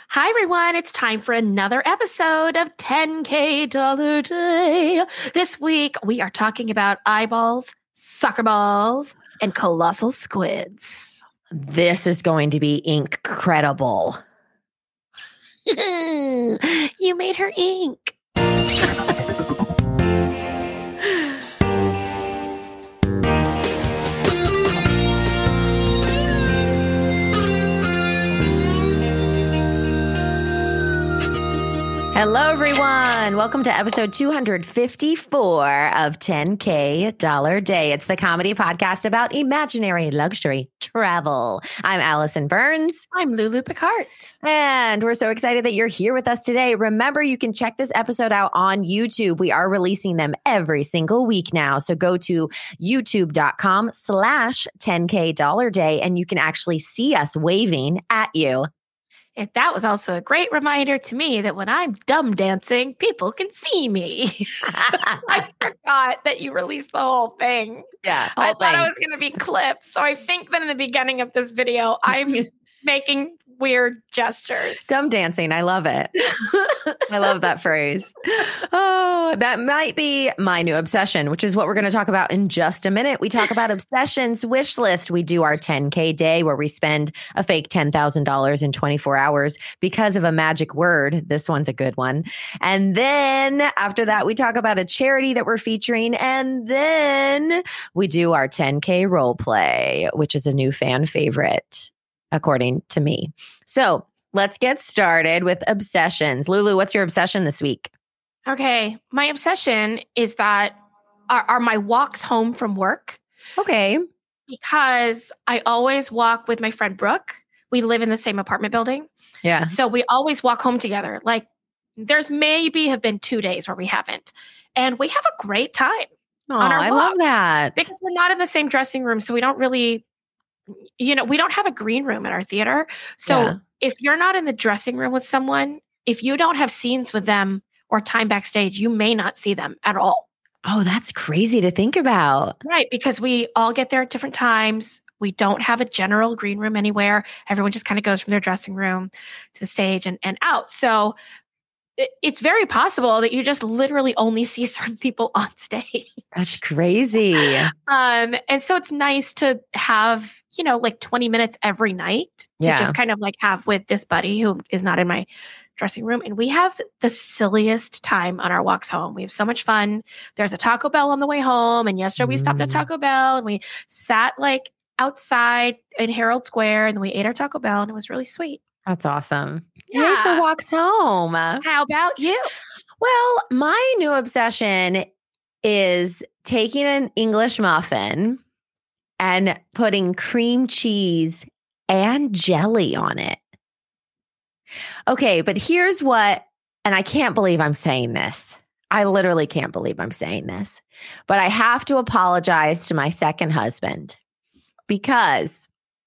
Hi, everyone. It's time for another episode of 10K Dollar Day. This week, we are talking about eyeballs, soccer balls, and colossal squids. This is going to be incredible. You made her ink. Hello, everyone. Welcome to episode 254 of 10K Dollar Day. It's the comedy podcast about imaginary luxury travel. I'm Allison Burns. I'm Lulu Picard. And we're so excited that you're here with us today. Remember, you can check this episode out on YouTube. We are releasing them every single week now. So go to youtube.com/10K Dollar Day and you can actually see us waving at you. And that was also a great reminder to me that when I'm dumb dancing, people can see me. I forgot that you released the whole thing. Yeah. I thought it was going to be clips. So I think that in the beginning of this video, I'm making weird gestures. Dumb dancing. I love it. I love that phrase. Oh, that might be my new obsession, which is what we're going to talk about in just a minute. We talk about obsessions wish list. We do our 10K day where we spend a fake $10,000 in 24 hours because of a magic word. This one's a good one. And then after that, we talk about a charity that we're featuring. And then we do our 10K role play, which is a new fan favorite, according to me. So let's get started with obsessions. Lulu, what's your obsession this week? Okay. My obsession is that are my walks home from work. Okay. Because I always walk with my friend Brooke. We live in the same apartment building. Yeah. So we always walk home together. Like there's maybe have been 2 days where we haven't. And we have a great time on our walk. I love that. Because we're not in the same dressing room. So we don't really, we don't have a green room at our theater. So if you're not in the dressing room with someone, if you don't have scenes with them or time backstage, you may not see them at all. Oh, that's crazy to think about. Right. Because we all get there at different times. We don't have a general green room anywhere. Everyone just kind of goes from their dressing room to the stage and out. So it's very possible that you just literally only see certain people on stage. That's crazy. And so it's nice to have, like 20 minutes every night to just kind of like have with this buddy who is not in my dressing room. And we have the silliest time on our walks home. We have so much fun. There's a Taco Bell on the way home. And yesterday we stopped at Taco Bell and we sat like outside in Herald Square and we ate our Taco Bell and it was really sweet. That's awesome. Yeah. Yay for walks home. How about you? Well, my new obsession is taking an English muffin and putting cream cheese and jelly on it. Okay, but here's what, and I can't believe I'm saying this. I literally can't believe I'm saying this, but I have to apologize to my second husband because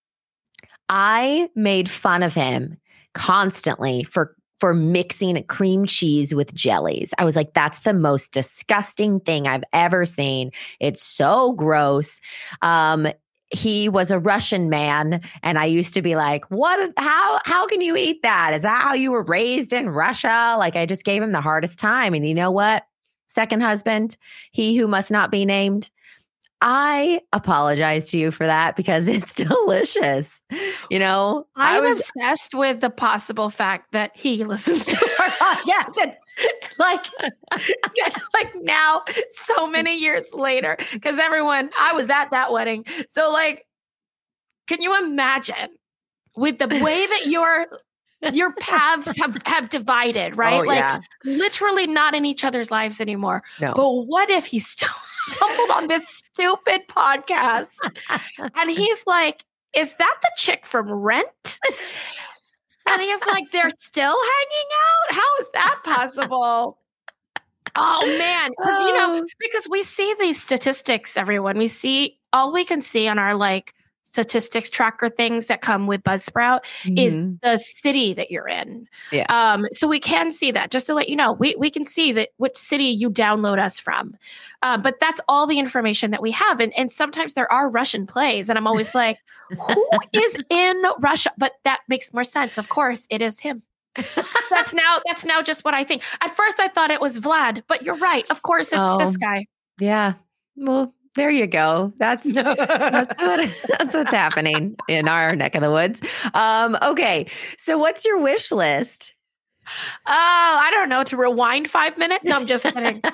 I made fun of him constantly for mixing cream cheese with jellies. I was like, that's the most disgusting thing I've ever seen. It's so gross. He was a Russian man, and I used to be like, "What? How can you eat that? Is that how you were raised in Russia?" Like, I just gave him the hardest time. And you know what? Second husband, he who must not be named, I apologize to you for that because it's delicious. I'm obsessed with the possible fact that he listens to our podcast. And like now, so many years later, because I was at that wedding. So like, can you imagine with the way that your paths have divided, right? Oh, yeah. Literally not in each other's lives anymore. No. But what if he stumbled on this stupid podcast and he's like, is that the chick from Rent? And he's like, they're still hanging out? How is that possible? Oh, man. Because we see these statistics, everyone. All we can see on our statistics tracker things that come with Buzzsprout is the city that you're in. Yes. So we can see that, just to let you know, we can see that which city you download us from. But that's all the information that we have. And sometimes there are Russian plays and I'm always like, who is in Russia? But that makes more sense. Of course, it is him. That's now just what I think. At first I thought it was Vlad, but you're right. Of course it's this guy. Yeah. Well, there you go. That's what's happening in our neck of the woods. Okay. So what's your wish list? Oh, I don't know, to rewind 5 minutes? No, I'm just kidding.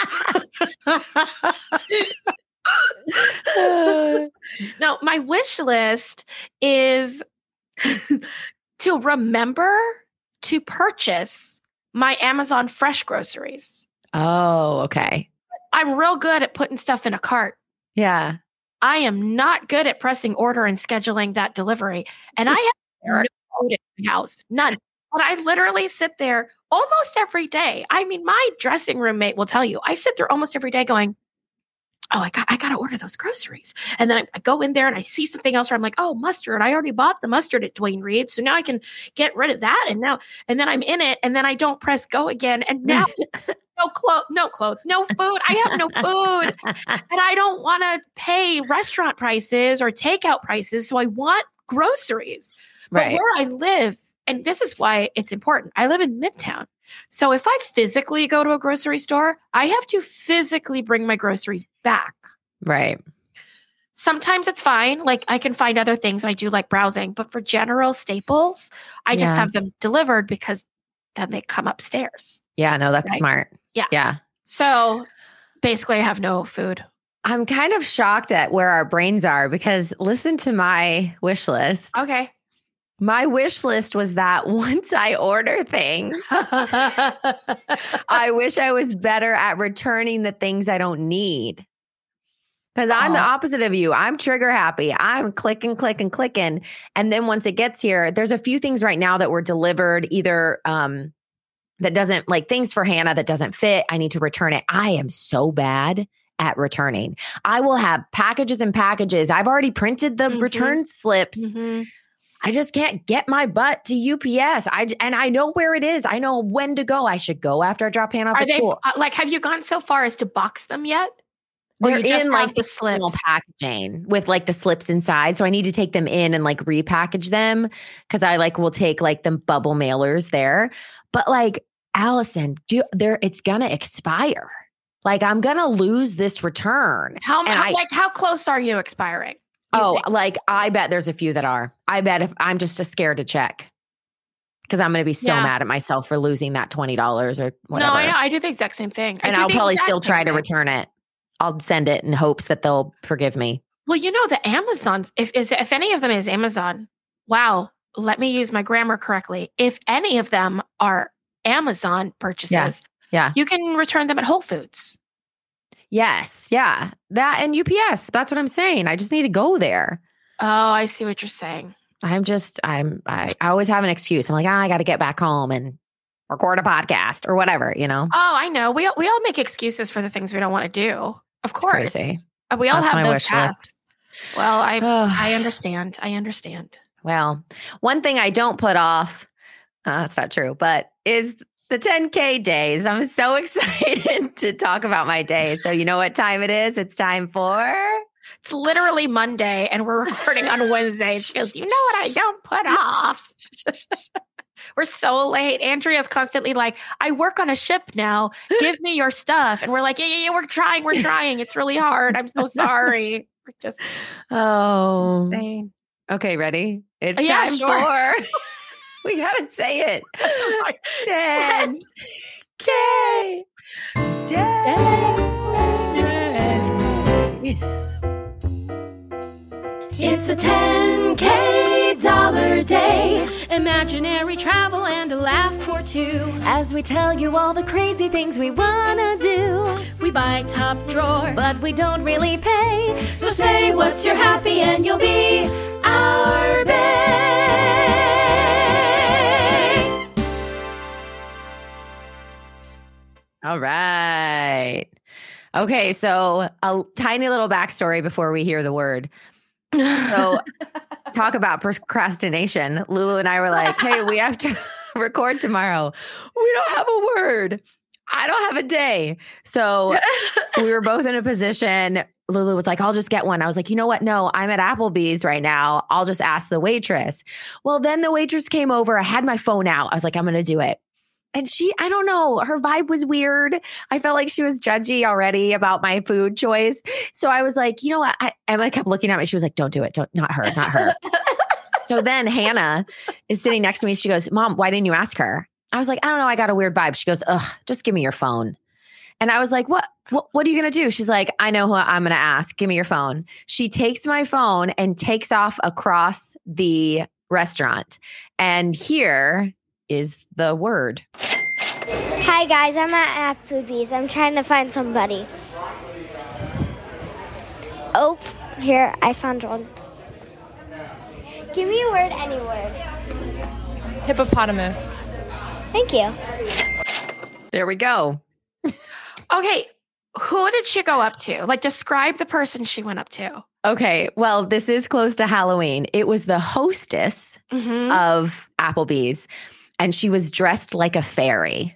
No, my wish list is to remember to purchase my Amazon Fresh groceries. Oh, okay. I'm real good at putting stuff in a cart. Yeah. I am not good at pressing order and scheduling that delivery. And I have no food in my house, none. But I literally sit there almost every day. I mean, my dressing room mate will tell you, I sit there almost every day going, oh, I got to order those groceries. And then I go in there and I see something else where I'm like, oh, mustard. I already bought the mustard at Dwayne Reed. So now I can get rid of that. And then I'm in it and then I don't press go again. And now no clothes, no food. I have no food and I don't want to pay restaurant prices or takeout prices. So I want groceries. But where I live, and this is why it's important, I live in Midtown. So if I physically go to a grocery store, I have to physically bring my groceries back. Right. Sometimes it's fine. Like I can find other things. I do like browsing, but for general staples, I just have them delivered because then they come upstairs. Yeah, no, that's smart. Yeah. Yeah. So basically I have no food. I'm kind of shocked at where our brains are because listen to my wish list. Okay. My wish list was that once I order things, I wish I was better at returning the things I don't need. Because I'm the opposite of you. I'm trigger happy. I'm clicking. And then once it gets here, there's a few things right now that were delivered either that doesn't, like things for Hannah that doesn't fit. I need to return it. I am so bad at returning. I will have packages and packages. I've already printed the return slips. Mm-hmm. I just can't get my butt to UPS. And I know where it is. I know when to go. I should go after I drop Hannah off at school. Like, have you gone so far as to box them yet? They're in like the slips packaging with like the slips inside. So I need to take them in and like repackage them because I like will take like the bubble mailers there. But like Allison, it's gonna expire. Like I'm gonna lose this return. How close are you expiring? Like I bet there's a few that are. I bet if I'm just scared to check because I'm going to be so mad at myself for losing that $20 or whatever. No, I know. I do the exact same thing. And I'll probably still try to return it. I'll send it in hopes that they'll forgive me. Well, you know, the Amazons, if any of them is Amazon, wow, let me use my grammar correctly. If any of them are Amazon purchases, you can return them at Whole Foods. Yes. Yeah. That and UPS. That's what I'm saying. I just need to go there. Oh, I see what you're saying. I always have an excuse. I'm like, I got to get back home and record a podcast or whatever, you know? Oh, I know. We all make excuses for the things we don't want to do. Of course. Crazy. We all have those tasks. Well, I understand. Well, one thing I don't put off, that's not true, but is the 10K days. I'm so excited to talk about my day. So you know what time it is? It's time for... It's literally Monday and we're recording on Wednesday. She goes, you know what I don't put off? We're so late. Andrea's constantly like, I work on a ship now. Give me your stuff. And we're like, yeah, we're trying. It's really hard. I'm so sorry. We're just insane. Okay, ready? It's time for... We gotta say it. 10K. 10K. It's a $10K day. Imaginary travel and a laugh or two. As we tell you all the crazy things we wanna do. We buy top drawer, but we don't really pay. So say what's your happy and you'll be our bae. All right. Okay, so a tiny little backstory before we hear the word. So talk about procrastination. Lulu and I were like, hey, we have to record tomorrow. We don't have a word. I don't have a day. So we were both in a position Lulu was like, I'll just get one. I was like, you know what? No, I'm at Applebee's right now. I'll just ask the waitress. Well, then the waitress came over. I had my phone out. I was like, I'm going to do it. And I don't know, her vibe was weird. I felt like she was judgy already about my food choice. So I was like, you know what? Emma kept looking at me. She was like, don't do it. Not her. So then Hannah is sitting next to me. She goes, Mom, why didn't you ask her? I was like, I don't know. I got a weird vibe. She goes, ugh, just give me your phone. And I was like, what are you going to do? She's like, I know who I'm going to ask. Give me your phone. She takes my phone and takes off across the restaurant. And here is the word. Hi guys, I'm at Applebee's. I'm trying to find somebody. Oh, here, I found one. Give me a word, any word. Hippopotamus. Thank you. There we go. Okay, who did she go up to? Like, describe the person she went up to. Okay, well, this is close to Halloween. It was the hostess of Applebee's, and she was dressed like a fairy.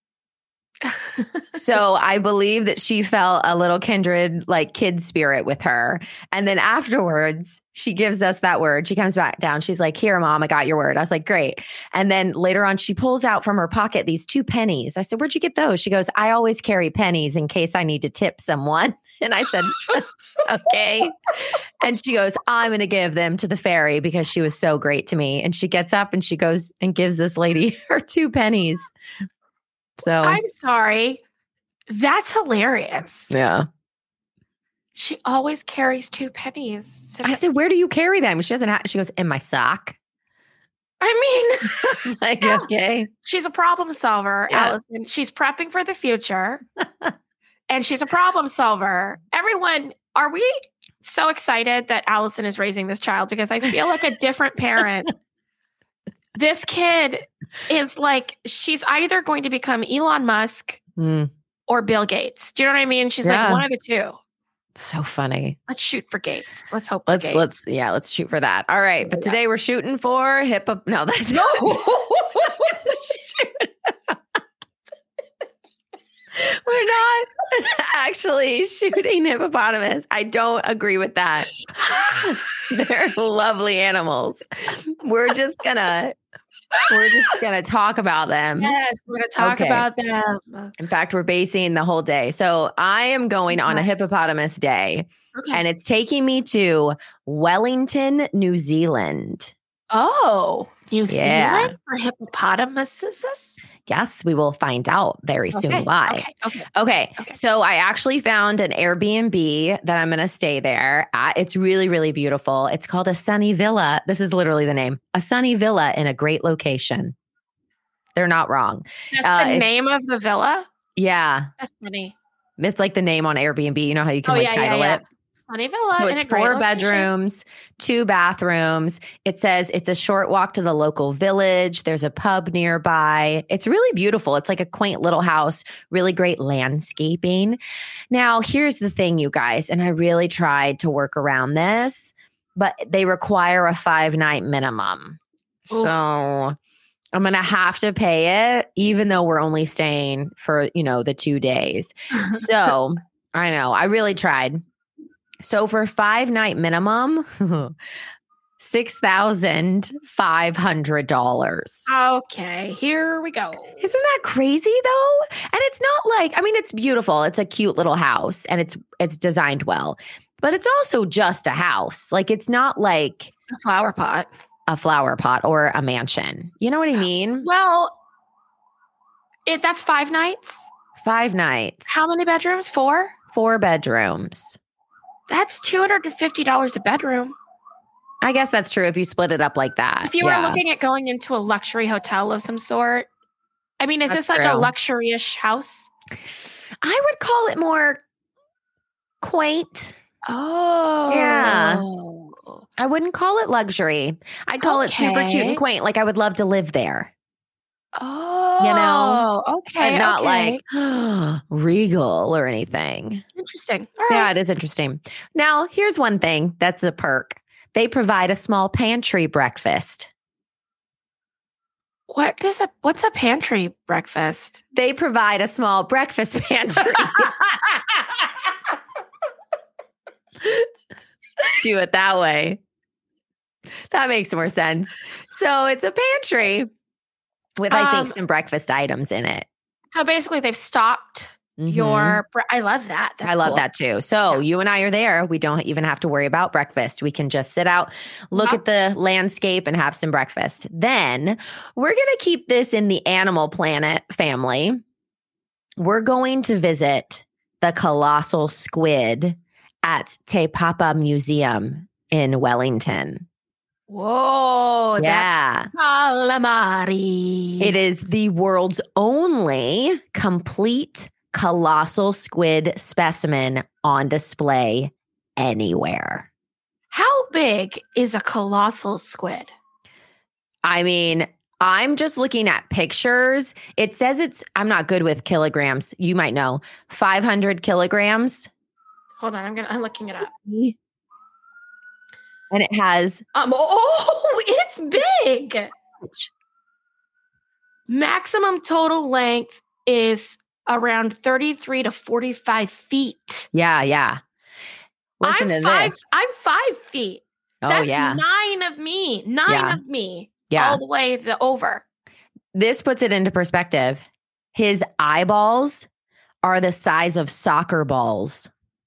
So I believe that she felt a little kindred, like kid spirit with her. And then afterwards, she gives us that word. She comes back down. She's like, here, Mom, I got your word. I was like, great. And then later on, she pulls out from her pocket these 2 pennies. I said, where'd you get those? She goes, I always carry pennies in case I need to tip someone. And I said, okay. And she goes, I'm going to give them to the fairy because she was so great to me. And she gets up and she goes and gives this lady her 2 pennies. So I'm sorry. That's hilarious. yeah. She always carries 2 pennies. I said, where do you carry them? She doesn't have, she goes, in my sock. I mean, I was like, yeah. okay. She's a problem solver, Yeah. Allison. She's prepping for the future. And she's a problem solver. Everyone, are we so excited that Allison is raising this child? Because I feel like a different parent. This kid is like, she's either going to become Elon Musk or Bill Gates. Do you know what I mean? She's like one of the two. So funny. Let's shoot for Gates. Let's hope for Gates. Let's shoot for that. All right. But today we're shooting for no, that's no. We're not actually shooting hippopotamus. I don't agree with that. They're lovely animals. We're just gonna talk about them. Yes, we're gonna talk about them. In fact, we're basing the whole day. So I am going on a hippopotamus day, and it's taking me to Wellington, New Zealand. Oh, New Zealand for hippopotamuses? Yes, we will find out very soon why. Okay. Okay. So I actually found an Airbnb that I'm going to stay there at. It's really, really beautiful. It's called a Sunny Villa. This is literally the name. A Sunny Villa in a great location. They're not wrong. That's the name of the villa? Yeah. That's funny. It's like the name on Airbnb. You know how you can title it? Sunny Villa. So it's 4 bedrooms, 2 bathrooms. It says it's a short walk to the local village. There's a pub nearby. It's really beautiful. It's like a quaint little house, really great landscaping. Now, here's the thing, you guys, and I really tried to work around this, but they require a 5-night minimum. Ooh. So I'm going to have to pay it, even though we're only staying for, the 2 days. So I know, I really tried. So for 5-night minimum, $6,500. Okay, here we go. Isn't that crazy though? And it's not like, it's beautiful. It's a cute little house and it's designed well, but it's also just a house. Like it's not like a flower pot or a mansion. You know what I mean? Well, that's 5 nights. 5 nights. How many bedrooms? 4? 4 bedrooms. That's $250 a bedroom. I guess that's true if you split it up like that. If you were looking at going into a luxury hotel of some sort, is this like a luxury-ish house? I would call it more quaint. Oh. Yeah. I wouldn't call it luxury. I'd call it super cute and quaint. Like I would love to live there. Oh. Okay. And not like regal or anything. Interesting. All right. Yeah, it is interesting. Now, here's one thing that's a perk. They provide a small pantry breakfast. What's a pantry breakfast? They provide a small breakfast pantry. do it that way. That makes more sense. So it's a pantry with, I think, some breakfast items in it. So basically they've stocked your, I love that. That's I love cool. that too. So you and I are there. We don't even have to worry about breakfast. We can just sit out, look at the landscape and have some breakfast. Then we're going to keep this in the Animal Planet family. We're going to visit the colossal squid at Te Papa Museum in Wellington. Whoa, yeah. That's calamari. It is the world's only complete colossal squid specimen on display anywhere. How big is a colossal squid? I mean, I'm just looking at pictures. It says I'm not good with kilograms. You might know. 500 kilograms. Hold on, I'm looking it up. And it has it's big. Maximum total length is around 33 to 45 feet. Yeah. Listen to this. I'm 5 feet. Oh, That's yeah. 9 of me. 9 of me. Yeah. All the way over. This puts it into perspective. His eyeballs are the size of soccer balls.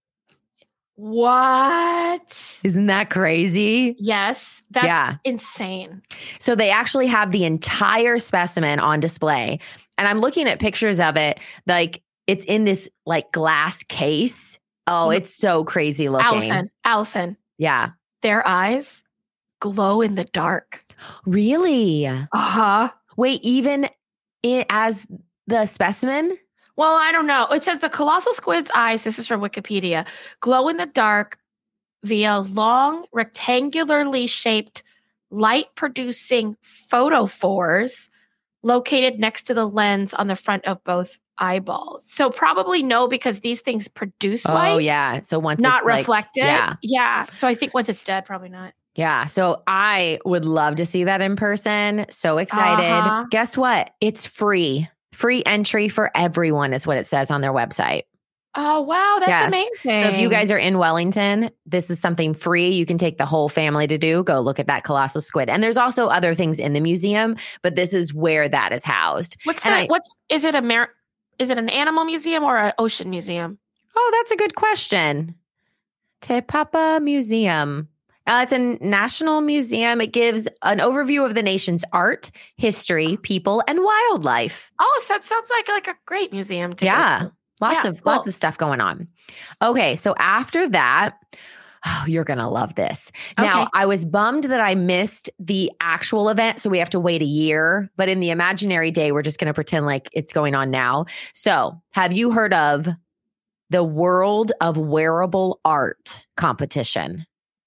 What? Isn't that crazy? Yes. That's insane. So they actually have the entire specimen on display. And I'm looking at pictures of it. Like it's in this like glass case. Oh, it's so crazy looking. Allison. Yeah. Their eyes glow in the dark. Really? Uh-huh. Wait, even as the specimen? Well, I don't know. It says the colossal squid's eyes, this is from Wikipedia, glow in the dark via long, rectangularly shaped, light-producing photophores located next to the lens on the front of both eyeballs. So probably no, because these things produce light. Oh, yeah. So once not it's reflected. Like, yeah. So I think once it's dead, probably not. Yeah. So I would love to see that in person. So excited. Guess what? It's free. Free entry for everyone is what it says on their website. Oh, wow. That's amazing. So if you guys are in Wellington, this is something free. You can take the whole family to do. Go look at that colossal squid. And there's also other things in the museum, but this is where that is housed. Is it an animal museum or an ocean museum? Oh, that's a good question. Te Papa Museum. It's a national museum. It gives an overview of the nation's art, history, people, and wildlife. Oh, so it sounds like a great museum to go to. Lots of stuff going on. Okay, so after that, you're going to love this. Now, I was bummed that I missed the actual event, so we have to wait a year. But in the imaginary day, we're just going to pretend like it's going on now. So have you heard of the World of Wearable Art competition?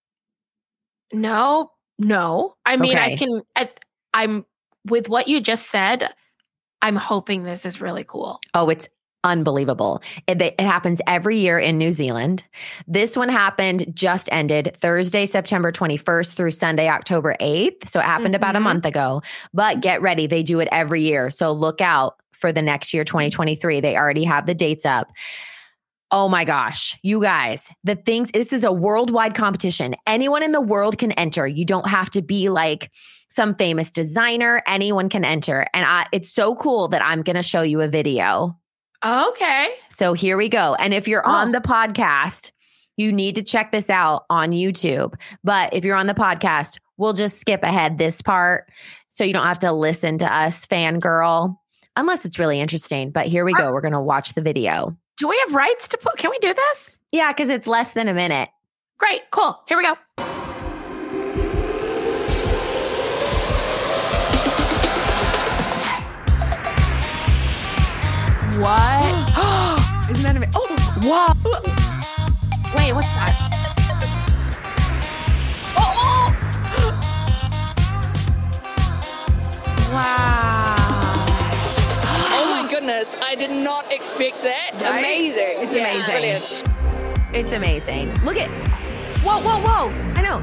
No. I mean, I'm with what you just said. I'm hoping this is really cool. Oh, it's unbelievable. It happens every year in New Zealand. This one just ended Thursday, September 21st through Sunday, October 8th. So it happened about a month ago, but get ready. They do it every year. So look out for the next year, 2023. They already have the dates up. Oh my gosh, you guys, this is a worldwide competition. Anyone in the world can enter. You don't have to be like some famous designer. Anyone can enter. And it's so cool that I'm going to show you a video. Okay. So here we go. And if you're on the podcast, you need to check this out on YouTube. But if you're on the podcast, we'll just skip ahead this part so you don't have to listen to us fangirl unless it's really interesting. But here we go. We're going to watch the video. Do we have rights to put? Can we do this? Yeah, because it's less than a minute. Great. Cool. Here we go. What? Isn't that amazing? Oh, whoa. Wait, what's that? Oh! Wow. Goodness, I did not expect that. Right? Amazing. It's amazing. Brilliant. It's amazing. Look at. Whoa. I know.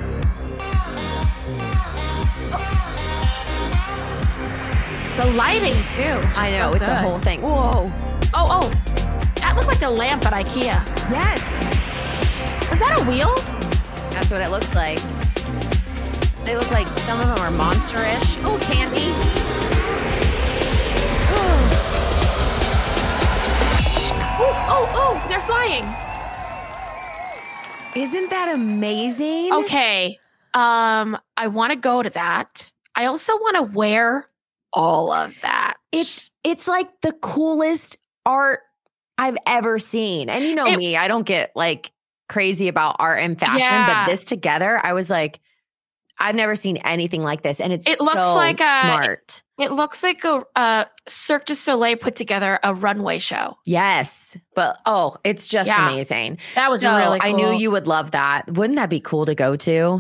The lighting too. I know. It's a whole thing. Whoa. Oh. That looked like a lamp at IKEA. Yes. Is that a wheel? That's what it looks like. They look like some of them are monster-ish. Oh, candy. Oh, they're flying. Isn't that amazing? Okay. I want to go to that. I also want to wear all of that. It's like the coolest art I've ever seen. And you know me, I don't get like crazy about art and fashion, but this together, I was like, I've never seen anything like this. And it looks so like smart. It looks like a Cirque du Soleil put together a runway show. Yes. But it's just amazing. That was really cool. I knew you would love that. Wouldn't that be cool to go to?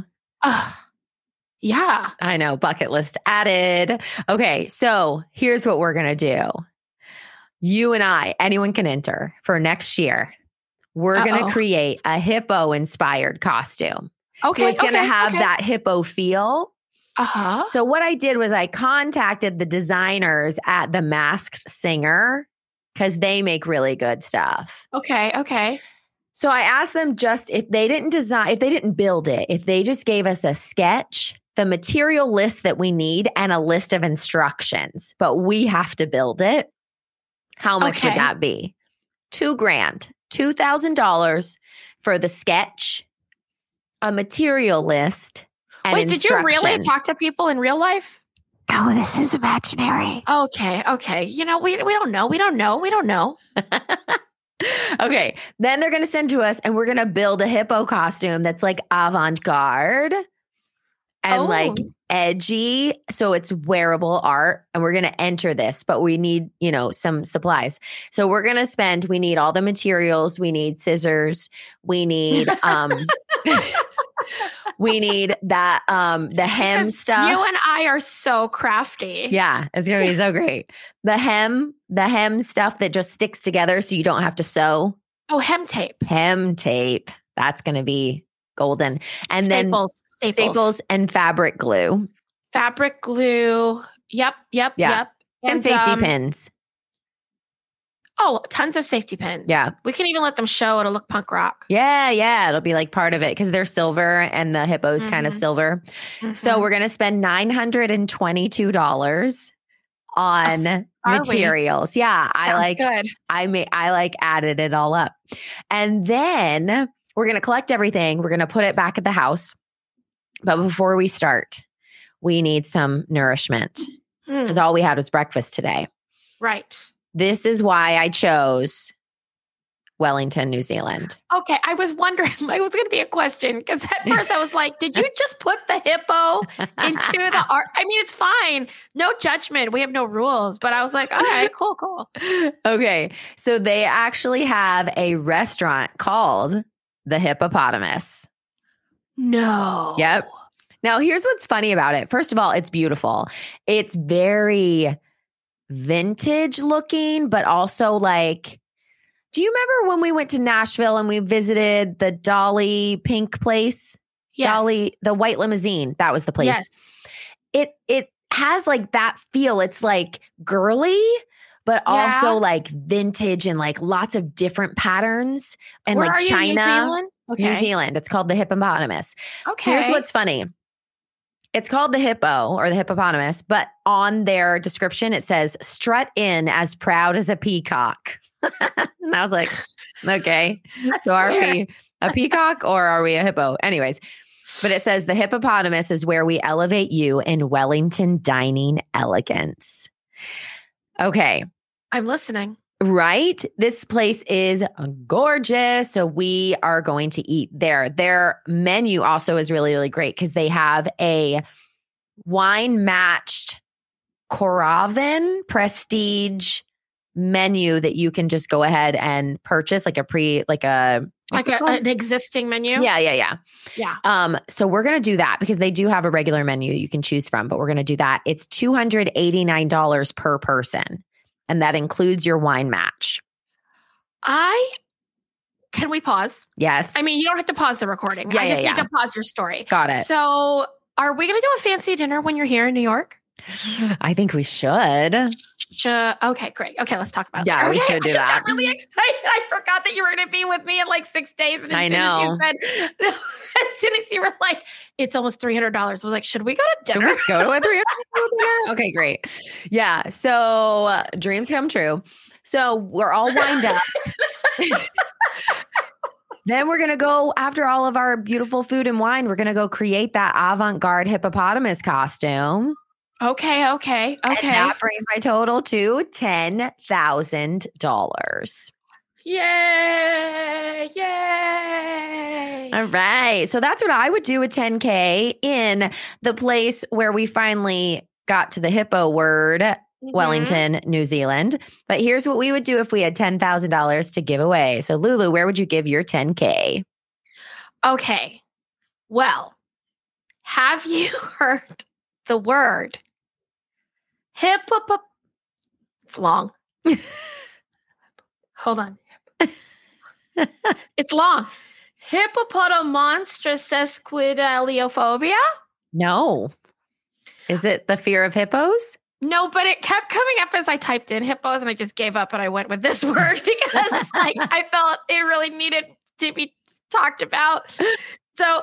Yeah. I know. Bucket list added. Okay. So here's what we're going to do. You and I, anyone can enter for next year. We're going to create a hippo inspired costume. Okay. So it's going to have that hippo feel. Uh-huh. So what I did was I contacted the designers at The Masked Singer because they make really good stuff. Okay. So I asked them just if they didn't build it, if they just gave us a sketch, the material list that we need, and a list of instructions, but we have to build it. How much would that be? $2,000, $2,000 for the sketch, a material list, and Wait, did you really talk to people in real life? Oh, this is imaginary. Okay. You know, we don't know. Okay. Then they're going to send to us and we're going to build a hippo costume that's like avant-garde and like edgy. So it's wearable art and we're going to enter this, but we need, some supplies. So we're going to we need all the materials. We need scissors. We need, we need that, the hem stuff. You and I are so crafty. Yeah. It's going to be so great. The hem stuff that just sticks together so you don't have to sew. Oh, hem tape. That's going to be golden. And Staples. Staples and fabric glue. Yep. And safety pins. Oh, tons of safety pins. Yeah. We can even let them show. It'll look punk rock. Yeah. It'll be like part of it because they're silver and the hippo's kind of silver. Mm-hmm. So we're going to spend $922 on materials. Yeah. Good. I added it all up. And then we're going to collect everything. We're going to put it back at the house. But before we start, we need some nourishment because all we had was breakfast today. Right. This is why I chose Wellington, New Zealand. Okay. I was wondering, it was going to be a question because at first I was like, did you just put the hippo into the art? I mean, it's fine. No judgment. We have no rules. But I was like, all right, cool. Okay. So they actually have a restaurant called The Hippopotamus. No. Yep. Now, here's what's funny about it. First of all, it's beautiful. It's very vintage looking, but also like, do you remember when we went to Nashville and we visited the Dolly Pink place? Yes. Dolly, the white limousine. That was the place. Yes. It has like that feel. It's like girly, but also like vintage and like lots of different patterns. And Where like are you, China. New Zealand? Okay. New Zealand. It's called the Hippopotamus. Okay. Here's what's funny. It's called the hippo or the hippopotamus, but on their description, it says strut in as proud as a peacock. And I was like, okay, so are we a peacock or are we a hippo? Anyways, but it says the hippopotamus is where we elevate you in Wellington dining elegance. Okay. I'm listening. Right? This place is gorgeous. So we are going to eat there. Their menu also is really, really great because they have a wine matched Coravin prestige menu that you can just go ahead and purchase like an existing menu. Yeah. So we're going to do that because they do have a regular menu you can choose from, but we're going to do that. It's $289 per person. And that includes your wine match. Can we pause? Yes. I mean, you don't have to pause the recording. Yeah, I just need to pause your story. Got it. So are we going to do a fancy dinner when you're here in New York? I think we should. Okay, great. Okay, let's talk about it. Yeah, we should do I just that. got really excited. I forgot that you were going to be with me in like 6 days. And I know. As soon as you were like, it's almost $300, I was like, should we go to dinner? Should we go to a $300 dinner? Okay, great. Yeah. So dreams come true. So we're all wind up. Then we're going to go, after all of our beautiful food and wine, we're going to go create that avant-garde hippopotamus costume. Okay. And that brings my total to $10,000. Yay. All right. So that's what I would do with 10K in the place where we finally got to the hippo word, Wellington, New Zealand. But here's what we would do if we had $10,000 to give away. So Lulu, where would you give your 10K? Okay. Well, have you heard the word It's long. Hold on. It's long. Hippopotamonstrosesquipedaliophobia? No. Is it the fear of hippos? No, but it kept coming up as I typed in hippos, and I just gave up and I went with this word because I felt it really needed to be talked about. So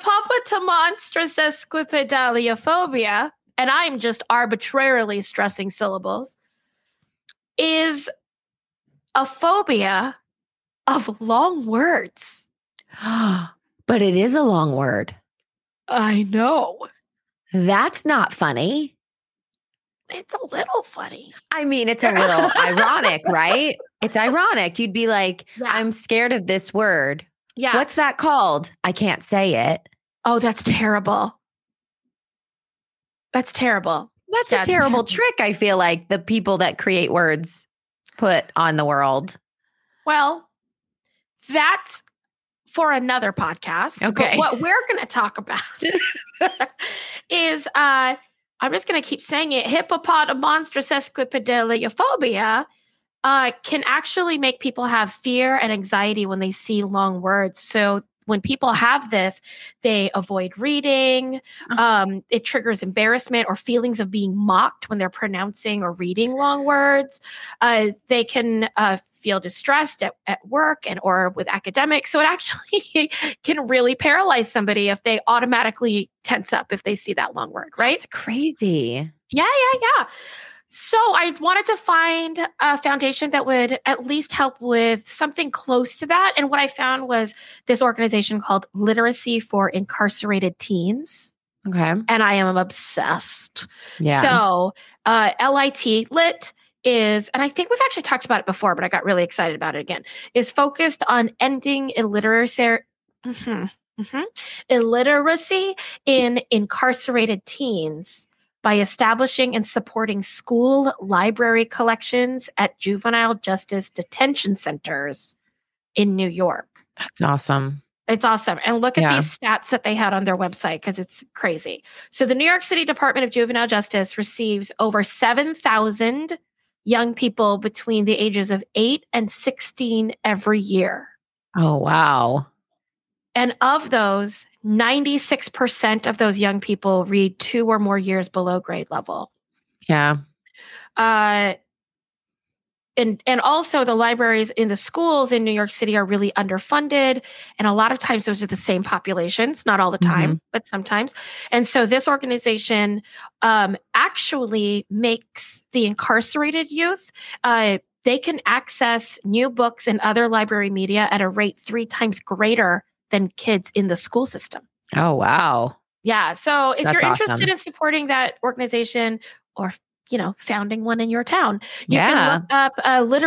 hippopotamonstrosesquipedaliophobia, and I'm just arbitrarily stressing syllables, is a phobia of long words. But it is a long word. I know. That's not funny. It's a little funny. I mean, it's a little ironic, right? It's ironic. You'd be like, Yeah. I'm scared of this word. Yeah. What's that called? I can't say it. Oh, that's terrible. That's terrible. That's a terrible trick, I feel like, the people that create words put on the world. Well, that's for another podcast. Okay. But what we're going to talk about is, I'm just going to keep saying it, hippopotamonstrosesquipedaliophobia can actually make people have fear and anxiety when they see long words. So when people have this, they avoid reading. It triggers embarrassment or feelings of being mocked when they're pronouncing or reading long words. They can feel distressed at work and or with academics. So it actually can really paralyze somebody if they automatically tense up if they see that long word, right? It's crazy. Yeah. So I wanted to find a foundation that would at least help with something close to that. And what I found was this organization called Literacy for Incarcerated Teens. Okay. And I am obsessed. Yeah. So Lit is, and I think we've actually talked about it before, but I got really excited about it again, is focused on ending illiteracy in incarcerated teens by establishing and supporting school library collections at juvenile justice detention centers in New York. That's awesome. It's awesome. And look at these stats that they had on their website because it's crazy. So the New York City Department of Juvenile Justice receives over 7,000 young people between the ages of 8 and 16 every year. Oh, wow. And of those, 96% of those young people read 2 or more years below grade level. Yeah. And also the libraries in the schools in New York City are really underfunded. And a lot of times those are the same populations, not all the time, but sometimes. And so this organization actually makes the incarcerated youth, they can access new books and other library media at a rate 3 times greater than kids in the school system. Oh, wow. Yeah. So if That's you're interested awesome. in supporting that organization or, founding one in your town, you Yeah. can look up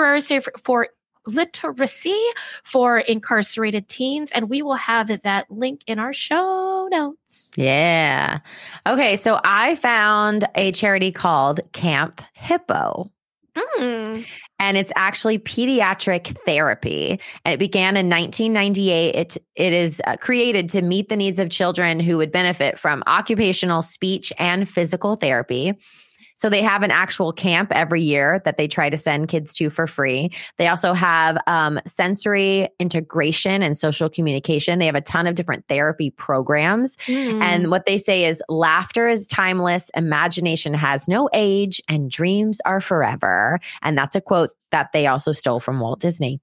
literacy for incarcerated teens, and we will have that link in our show notes. Yeah. Okay. So I found a charity called Camp Hippo. And it's actually pediatric therapy. And it began in 1998. It is created to meet the needs of children who would benefit from occupational, speech, and physical therapy. So they have an actual camp every year that they try to send kids to for free. They also have sensory integration and social communication. They have a ton of different therapy programs. And what they say is laughter is timeless, imagination has no age, and dreams are forever. And that's a quote that they also stole from Walt Disney.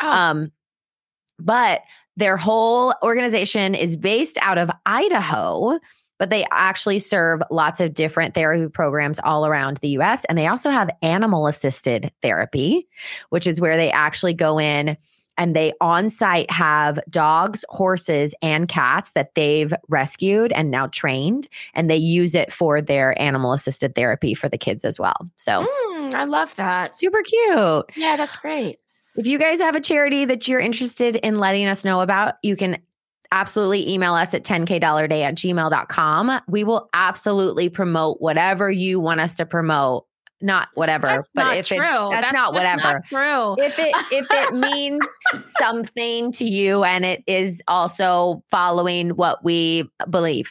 But their whole organization is based out of Idaho, but they actually serve lots of different therapy programs all around the US. And they also have animal-assisted therapy, which is where they actually go in and they on-site have dogs, horses, and cats that they've rescued and now trained, and they use it for their animal-assisted therapy for the kids as well. So I love that. super cute. Yeah, that's great. If you guys have a charity that you're interested in letting us know about, you can absolutely email us at 10kdollarday@gmail.com. We will absolutely promote whatever you want us to promote. Not whatever, That's but not if true. that's not whatever. Not true. If it means something to you and it is also following what we believe,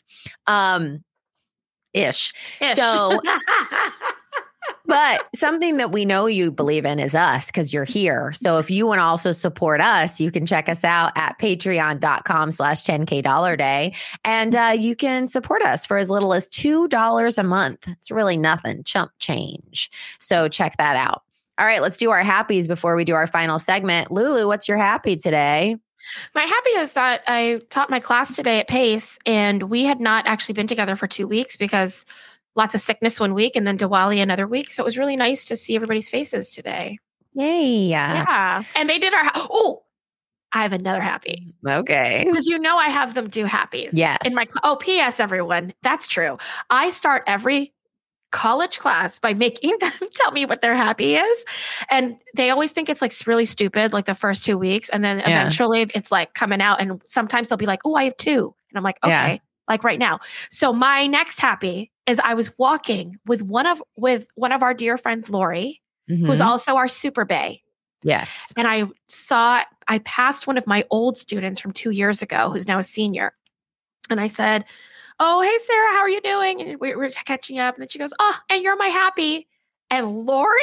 ish. So, but something that we know you believe in is us because you're here. So if you want to also support us, you can check us out at patreon.com/10kdollarday. And you can support us for as little as $2 a month. It's really nothing, chump change. So check that out. All right, let's do our happies before we do our final segment. Lulu, what's your happy today? My happy is that I taught my class today at Pace, and we had not actually been together for 2 weeks because lots of sickness one week and then Diwali another week. So it was really nice to see everybody's faces today. Yay. Yeah. And they did I have another happy. Okay. Because I have them do happies. Yes. In my P.S. everyone, that's true. I start every college class by making them tell me what their happy is. And they always think it's like really stupid, like the first 2 weeks. And then eventually it's like coming out. And sometimes they'll be like, oh, I have 2. And I'm like, okay, like right now. So my next happy is I was walking with one of our dear friends, Lori, who's also our super bae. Yes. And I passed one of my old students from 2 years ago, who's now a senior. And I said, oh, hey, Sarah, how are you doing? And we were catching up. And then she goes, oh, and you're my happy. And Lori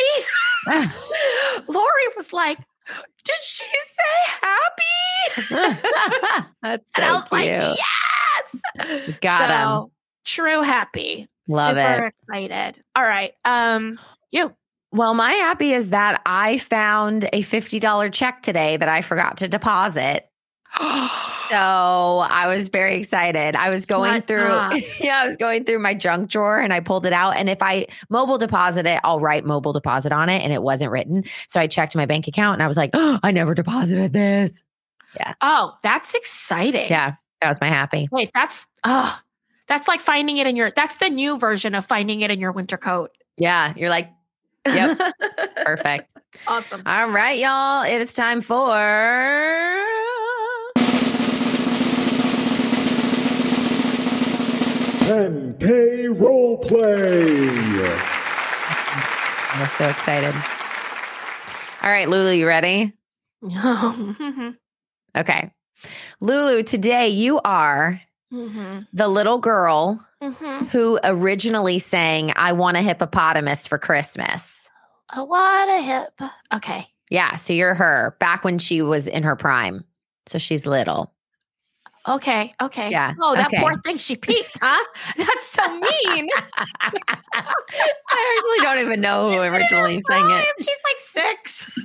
was like, did she say happy? That's so and I was cute. like, yes. Got him. True happy. Love Super it. excited. All right. You. Well, my happy is that I found a $50 check today that I forgot to deposit. So I was very excited. I was going through my junk drawer and I pulled it out. And if I mobile deposit it, I'll write mobile deposit on it. And it wasn't written. So I checked my bank account and I was like, oh, I never deposited this. Yeah. Oh, that's exciting. Yeah. That was my happy. Wait, that's like finding it that's the new version of finding it in your winter coat. Yeah. You're like, yep. Perfect. Awesome. All right, y'all. It is time for 10K role play. I'm so excited. All right, Lulu, you ready? Okay. Lulu, today you are the little girl who originally sang, I Want a Hippopotamus for Christmas. I want a hip. Okay. Yeah, so you're her back when she was in her prime. So she's little. Okay. Yeah. Oh, that okay. poor thing. She peeked, huh? That's so mean. I actually don't even know who originally sang it. She's like 6.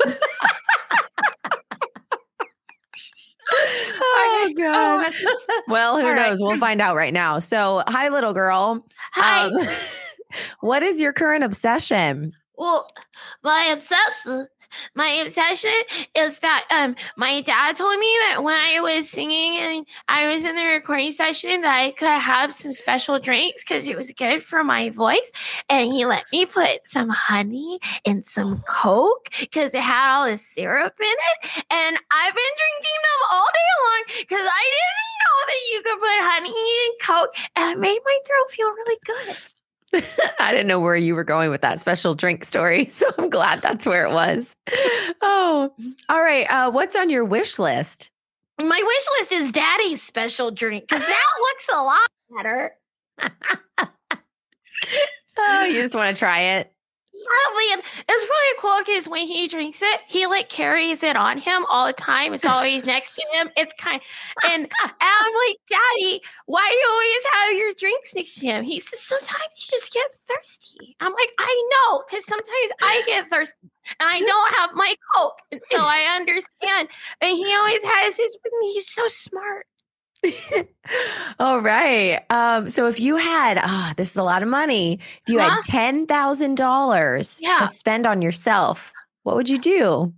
Oh, God. Well, who All right. knows? We'll find out right now. So, hi, little girl. Hi. What is your current obsession? Well, my obsession is that my dad told me that when I was singing and I was in the recording session that I could have some special drinks because it was good for my voice. And he let me put some honey in some Coke because it had all this syrup in it. And I've been drinking them all day long because I didn't know that you could put honey in Coke. And it made my throat feel really good. I didn't know where you were going with that special drink story, so I'm glad that's where it was. Oh, all right. What's on your wish list? My wish list is Daddy's special drink because that looks a lot better. Oh, you just want to try it? Yeah, man, it's really cool because when he drinks it, he like carries it on him all the time. It's always next to him. It's and I'm like, Daddy, why do you always have your drinks next to him? He says, sometimes you just get thirsty. I'm like, I know, because sometimes I get thirsty and I don't have my Coke. And so I understand. And he always has his with me. He's so smart. All right. So if you had, this is a lot of money. If you had $10,000 to spend on yourself, what would you do?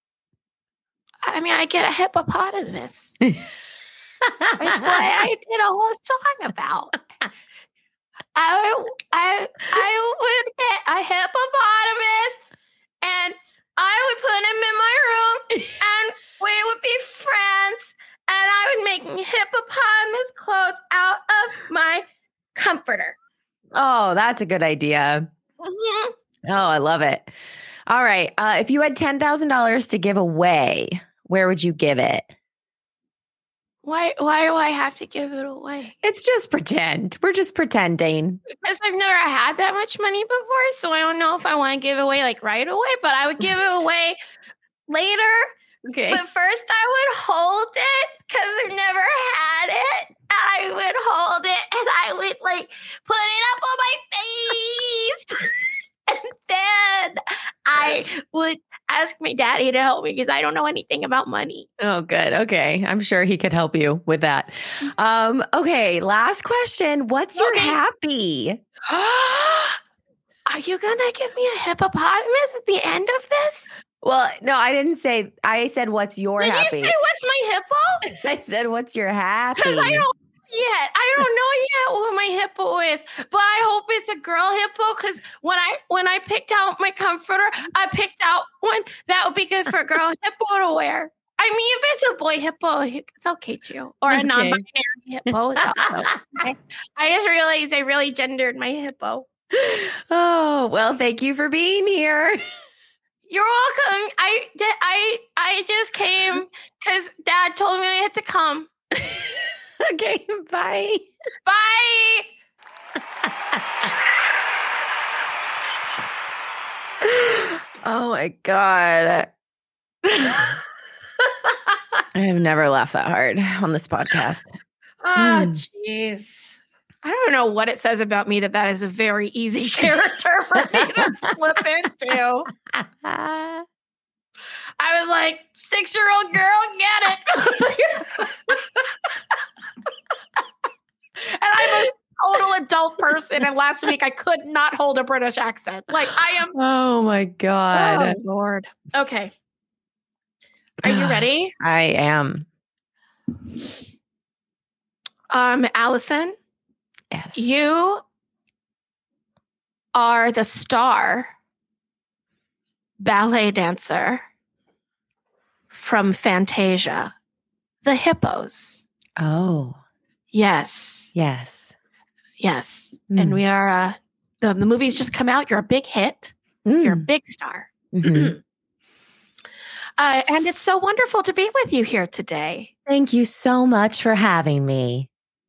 I mean, I get a hippopotamus. That's what I did a whole song about. I would get a hippopotamus and I would put him in my room and we would be friends. And I would make hippopotamus clothes out of my comforter. Oh, that's a good idea. Mm-hmm. Oh, I love it. All right. If you had $10,000 to give away, where would you give it? Why do I have to give it away? It's just pretend. We're just pretending. Because I've never had that much money before, so I don't know if I want to give it away like right away, but I would give it away later. Okay. But first I would hold it because I've never had it. And I would hold it and I would like put it up on my face. And then I would ask my daddy to help me because I don't know anything about money. Oh, good. Okay. I'm sure he could help you with that. Okay. Last question. What's your happy? Are you going to give me a hippopotamus at the end of this? Well, no, I didn't say. I said, what's your happy? Did you say, what's my hippo? I said, what's your happy? Because I don't know yet what my hippo is, but I hope it's a girl hippo. Because when I picked out my comforter, I picked out one that would be good for a girl hippo to wear. I mean, if it's a boy hippo, it's okay too, or a non-binary hippo. It's also okay. I just realized I really gendered my hippo. Oh well, thank you for being here. You're welcome. I just came because Dad told me I had to come. Okay, bye. Bye. Oh my God. I have never laughed that hard on this podcast. Oh, jeez. I don't know what it says about me that is a very easy character for me to slip into. I was like, 6-year-old girl, get it. And I'm a total adult person. And last week I could not hold a British accent. Like I am. Oh my God. Oh, Lord. Okay. Are you ready? I am. Allison. Yes. You are the star ballet dancer from Fantasia, The Hippos. Oh. Yes. Yes. Yes. And we are, the movie's just come out. You're a big hit. You're a big star. Mm-hmm. And it's so wonderful to be with you here today. Thank you so much for having me.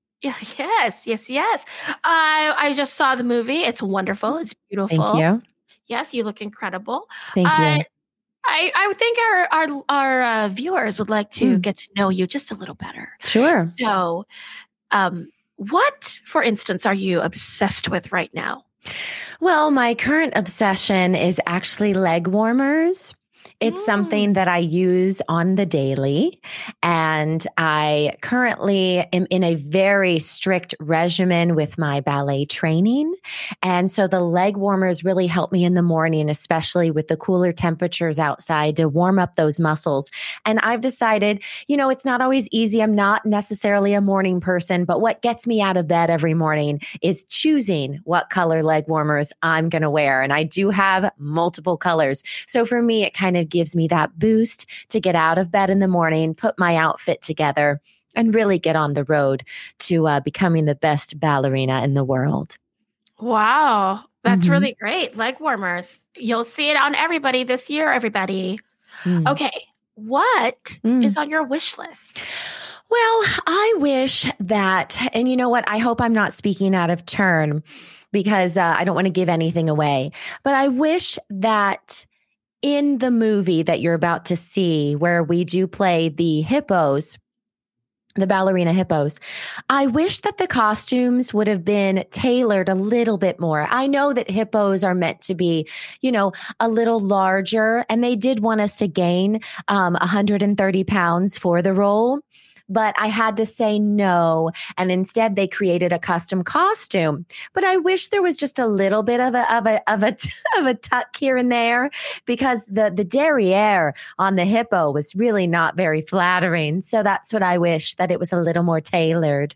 Yes. I just saw the movie. It's wonderful. It's beautiful. Thank you. Yes, you look incredible. Thank you. I think our viewers would like to get to know you just a little better. Sure. So, what, for instance, are you obsessed with right now? Well, my current obsession is actually leg warmers. It's something that I use on the daily, and I currently am in a very strict regimen with my ballet training. And so the leg warmers really help me in the morning, especially with the cooler temperatures outside, to warm up those muscles. And I've decided, it's not always easy. I'm not necessarily a morning person, but what gets me out of bed every morning is choosing what color leg warmers I'm going to wear. And I do have multiple colors. So for me, it kind of gives me that boost to get out of bed in the morning, put my outfit together, and really get on the road to becoming the best ballerina in the world. Wow. That's really great. Leg warmers. You'll see it on everybody this year, everybody. Okay. What is on your wish list? Well, I wish that, and you know what? I hope I'm not speaking out of turn, because I don't want to give anything away. But I wish that in the movie that you're about to see, where we do play the hippos, the ballerina hippos, I wish that the costumes would have been tailored a little bit more. I know that hippos are meant to be, a little larger, and they did want us to gain 130 pounds for the role. But I had to say no. And instead they created a custom costume. But I wish there was just a little bit of a tuck here and there, because the derriere on the hippo was really not very flattering. So that's what I wish, that it was a little more tailored.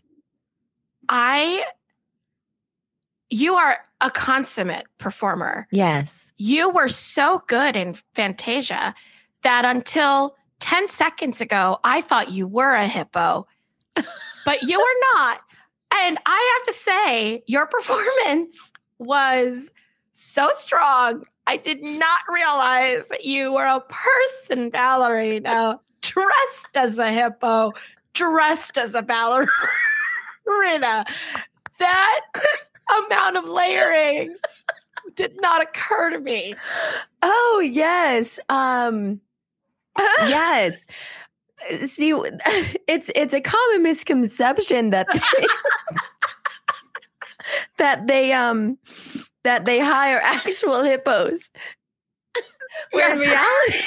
You are a consummate performer. Yes. You were so good in Fantasia that until 10 seconds ago, I thought you were a hippo, but you were not. And I have to say, your performance was so strong. I did not realize that you were a person ballerina dressed as a hippo, dressed as a ballerina. That amount of layering did not occur to me. Oh, yes. Yes. See, it's a common misconception that they hire actual hippos. Where in reality,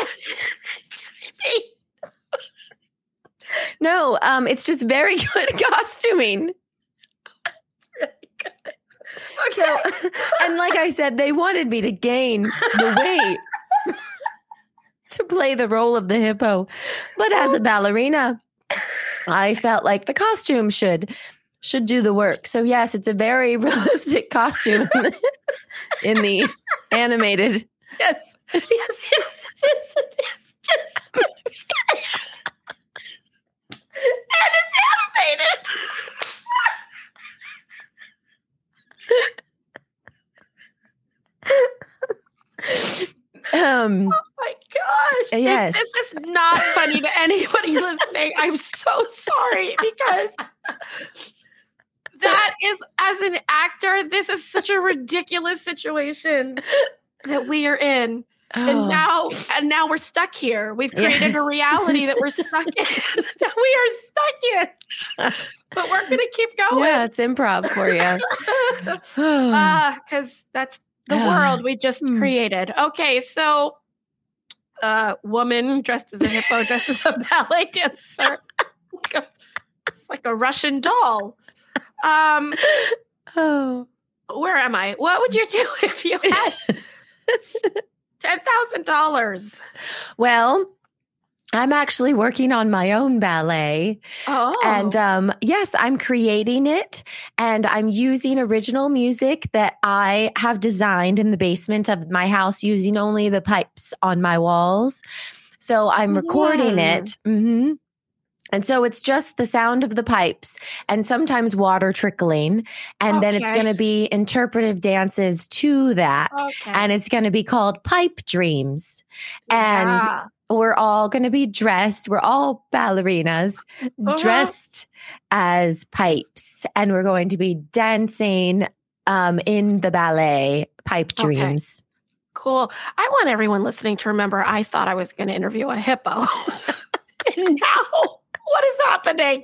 no, it's just very good costuming. It's really good. Okay. So, and like I said, they wanted me to gain the weight to play the role of the hippo. But as a ballerina, I felt like the costume should do the work. So yes, it's a very realistic costume in the animated. Yes. Yes. And it's animated. Oh my gosh. Yes. If this is not funny to anybody listening, I'm so sorry, because that is, as an actor, this is such a ridiculous situation that we are in. Oh. And now we're stuck here. We've created a reality that we're stuck in. That we are stuck in. But we're going to keep going. Yeah, it's improv for you. Because that's the world we just created. Okay, so woman dressed as a hippo, dressed as a ballet dancer. It's like a Russian doll. Where am I? What would you do if you had $10,000? Well, I'm actually working on my own ballet. Oh. And yes, I'm creating it, and I'm using original music that I have designed in the basement of my house, using only the pipes on my walls. So I'm recording it. Mm-hmm. And so it's just the sound of the pipes and sometimes water trickling. And then it's going to be interpretive dances to that. Okay. And it's going to be called Pipe Dreams. And we're all going to be dressed. We're all ballerinas dressed as pipes. And we're going to be dancing in the ballet Pipe Dreams. Cool. I want everyone listening to remember I thought I was going to interview a hippo. And now... what is happening?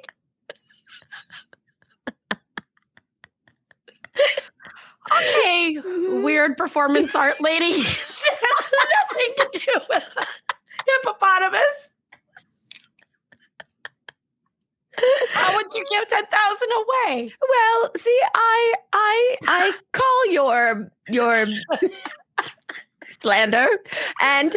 Okay, weird performance art lady. It has nothing to do with a hippopotamus. How would you give 10,000 away? Well, see, I call your slander, and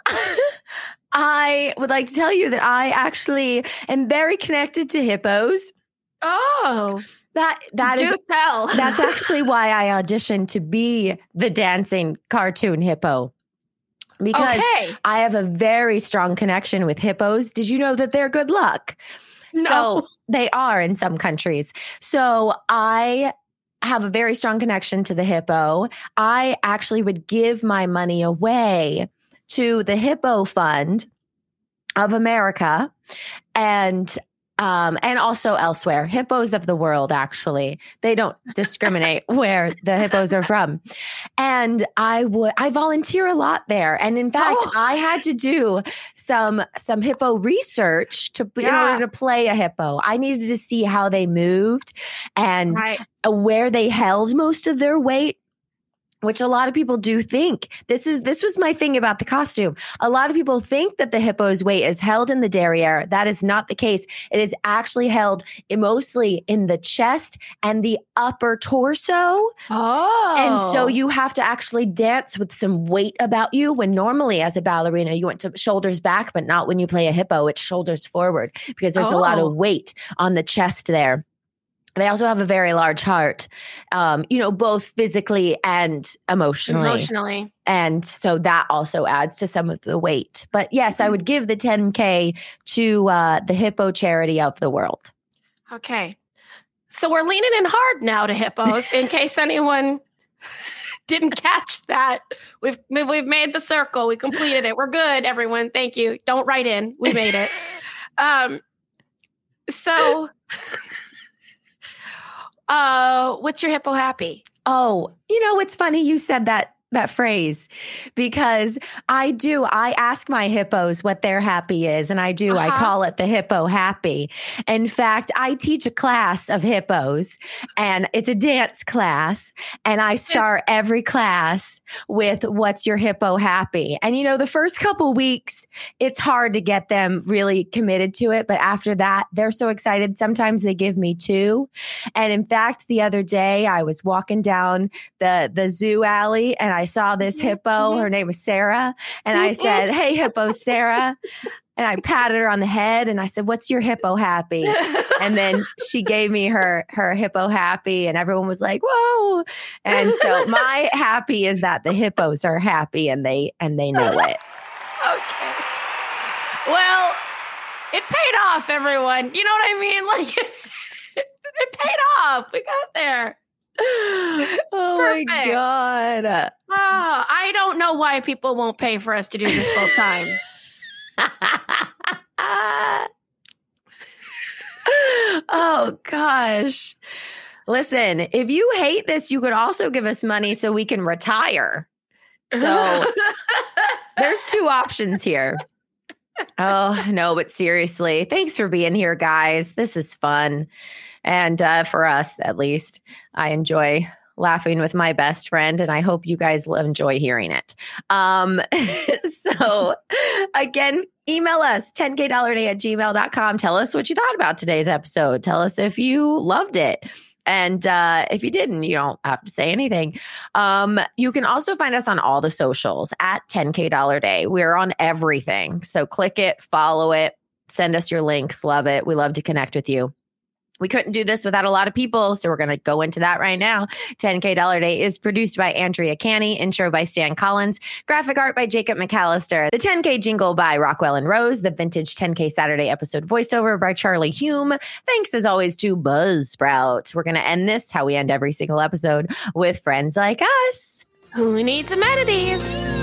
I would like to tell you that I actually am very connected to hippos. Oh, that is tell. That's actually why I auditioned to be the dancing cartoon hippo. Because I have a very strong connection with hippos. Did you know that they're good luck? No. So they are in some countries. So I have a very strong connection to the hippo. I actually would give my money away to the Hippo Fund of America. And And also elsewhere, hippos of the world, actually. They don't discriminate where the hippos are from. And I volunteer a lot there. And in fact, I had to do some hippo research in order to play a hippo. I needed to see how they moved and where they held most of their weight, which a lot of people do think. This was my thing about the costume. A lot of people think that the hippo's weight is held in the derriere. That is not the case. It is actually held mostly in the chest and the upper torso. Oh. And so you have to actually dance with some weight about you, when normally as a ballerina, you went to shoulders back, but not when you play a hippo. It's shoulders forward because there's a lot of weight on the chest there. They also have a very large heart, both physically and emotionally. And so that also adds to some of the weight. But yes, I would give the 10K to the hippo charity of the world. Okay. So we're leaning in hard now to hippos in case anyone didn't catch that. We've made the circle. We completed it. We're good, everyone. Thank you. Don't write in. We made it. What's your hippo happy? Oh, it's funny you said that phrase, because I ask my hippos what their happy is. And I call it the hippo happy. In fact, I teach a class of hippos, and it's a dance class. And I start every class with what's your hippo happy? And the first couple weeks, it's hard to get them really committed to it. But after that, they're so excited. Sometimes they give me 2. And in fact, the other day I was walking down the zoo alley, and I saw this hippo. Her name was Sarah. And I said, "Hey, hippo Sarah." And I patted her on the head and I said, "What's your hippo happy?" And then she gave me her hippo happy, and everyone was like, "Whoa." And so my happy is that the hippos are happy and they know it. Okay. Well, it paid off, everyone. You know what I mean? Like it paid off. We got there. Oh my God. I don't know why people won't pay for us to do this full time. Oh gosh. Listen, if you hate this, you could also give us money so we can retire. So there's 2 options here. Oh, no, but seriously, thanks for being here, guys. This is fun. And for us, at least, I enjoy laughing with my best friend, and I hope you guys enjoy hearing it. So again, email us 10kdollarday@gmail.com. Tell us what you thought about today's episode. Tell us if you loved it. And if you didn't, you don't have to say anything. You can also find us on all the socials at 10K Dollar Day. We're on everything. So click it, follow it, send us your links. Love it. We love to connect with you. We couldn't do this without a lot of people, so we're going to go into that right now. 10K Dollar Day is produced by Andrea Canny, intro by Stan Collins, graphic art by Jacob McAllister, the 10K jingle by Rockwell and Rose, the vintage 10K Saturday episode voiceover by Charlie Hume. Thanks as always to Buzzsprout. We're going to end this, how we end every single episode, with friends like us. Who needs amenities?